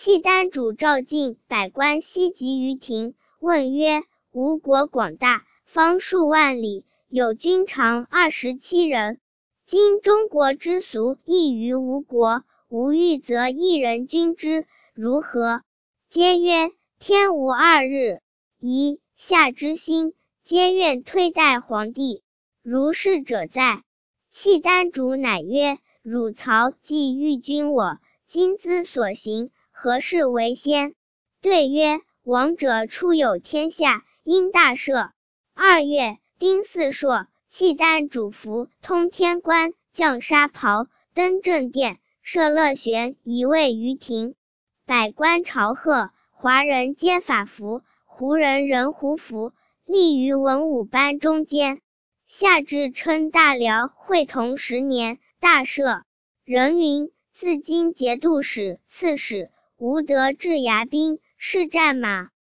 契丹主召进百官西集于庭，问曰：吴国广大，方数万里，有军常27人。今中国之俗异于吴国，吾欲则一人君之，如何？皆曰：天无二日。夷夏之心，皆愿推戴皇帝。如是者在。契丹主乃曰：汝曹既欲君我，今兹所行，何事为先？对曰：王者初有天下，因大赦。2月，丁巳朔，契丹主服通天冠，降沙袍，登正殿，设乐旋一位于庭。百官朝贺，华人皆法服，胡人人胡服，立于文武班中间。夏至春大辽会同10年，大赦。人云：自今节度使、刺史，无得至牙兵，是战马。